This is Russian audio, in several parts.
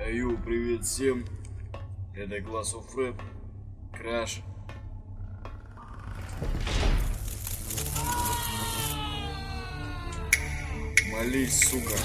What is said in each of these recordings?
Аю, привет всем. Это Class of Rap. Краш. Молись, сука.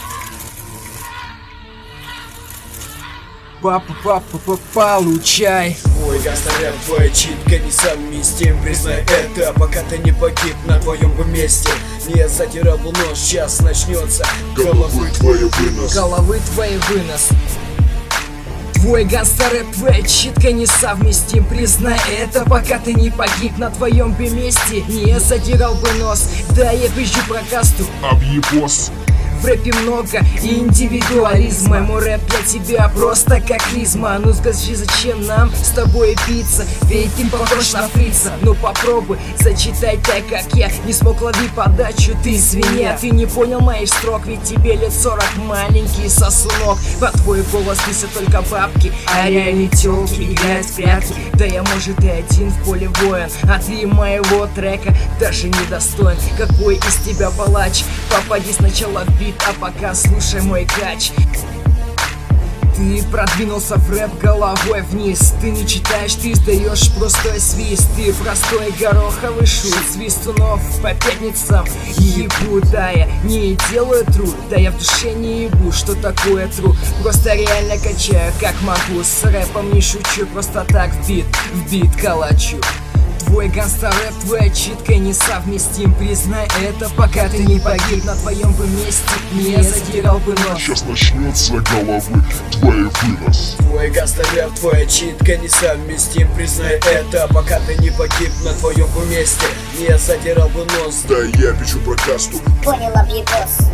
Папа, получай. Твой гангстер, твоя читка несовместим. Признай это, пока ты не погиб на твоем бы месте. Не задирал бы нож, сейчас начнется. Головы твои вынос. Головы твои вынос. Твой гангстер, твоя читка несовместим. Признай это, пока ты не погиб на твоем бы месте. Не задирал бы нос, да я пизжу про касту. Объебос. В рэпе много индивидуализма. Мой рэп для тебя просто как клизма. Ну скажи, зачем нам с тобой биться? Ведь ты похож на фрица. Ну попробуй, зачитай так, как я. Не смог ловить подачу, ты свинья. Ты не понял моих строк, ведь тебе лет 40. Маленький сосунок. Под твой голос несет только бабки, а реальные тёлки играют в прятки. Да я, может, и один в поле воин, а ты моего трека даже не достоин. Какой из тебя палач? Попади сначала в бит, а пока слушай мой кач. Ты продвинулся в рэп головой вниз. Ты не читаешь, ты издаешь простой свист. Ты простой гороховый шут. Свистунов по пятницам ебу, да я не делаю труд. Да я в душе не ебу, что такое тру. Просто реально качаю как могу. С рэпом не шучу, просто так в бит калачу. Твой гангстер рэп, твоя читка несовместим. Признай это, пока ты не погиб на твоем бы месте. Не задирал бы нож. Сейчас начнется головы твои вынос. Твой гангстер рэп, твоя читка несовместим. Признай это, пока ты не погиб на твоем бы месте. Не задирал бы нос. Да я пишу про касту. Понял, объебос.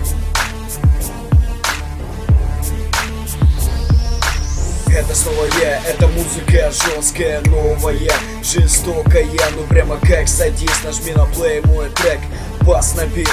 Это снова я, это музыка жесткая, новая, жестокая. Ну прямо как садись, нажми на плей мой трек, бас на бит.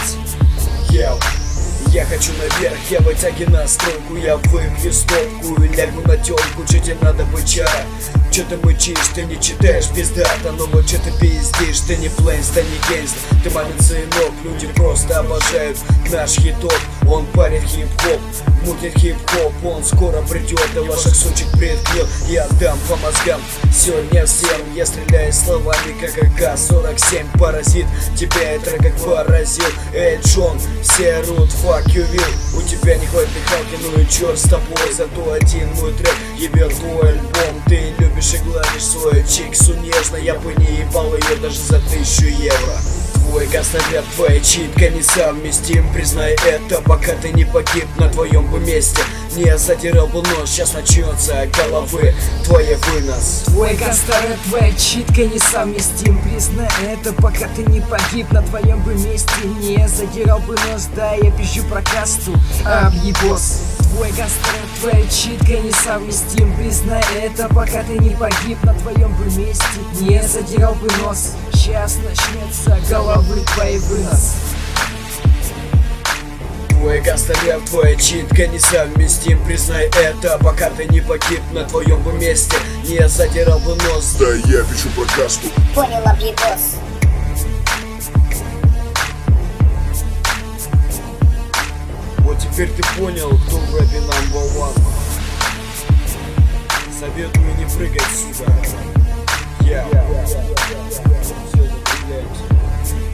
Я хочу наверх, я вытягиваю настройку. Я выпью стопку и лягу на тёлку. Че тебе надо, бычара? Че ты мычишь, ты не читаешь, пиздата. Но вот че ты пиздишь, ты не плейнс, ты не гейнст. Ты мамин сынок, люди просто обожают наш хит-топ. Он парит хип-хоп, мутит хип-хоп. Он скоро придет, и ваших сучек предгнил. Я дам по мозгам сегодня всем. Я стреляю словами, как АК-47. Паразит, тебя это как поразил. Эй, Джон, все орут, fuck you will. У тебя не хватит дыхалки, ну и черт с тобой. Зато один мой трек ебет твой альбом. Ты любишь и гладишь свою чиксу нежно. Я бы не ебал ее даже за 1000 евро. Твой гангстер рэп, твоя читка несовместим. Признай это, пока ты не погиб на твоем бы месте. Не задирал бы нож, сейчас начнется головы твоей вынос. Твой гангстер рэп, твоя читка несовместим. Признай это, пока ты не погиб на твоем бы месте. Не задирал бы нос, да я пищу про касту, объебос. Твой гангстер рэп, твоя читка несовместим. Признай это, пока ты не погиб на твоем бы месте. Не задирал бы нос, сейчас начнется головы твоей вынос. Твой гангстер рэп, твоя читка несовместим. Признай это, пока ты не погиб на твоем бы месте. Не задирал бы нос. Да я пишу про касту. Понял, объебос. Вот теперь ты понял, кто в рэпе number one. Советую не прыгать, сука. Все закругляемся.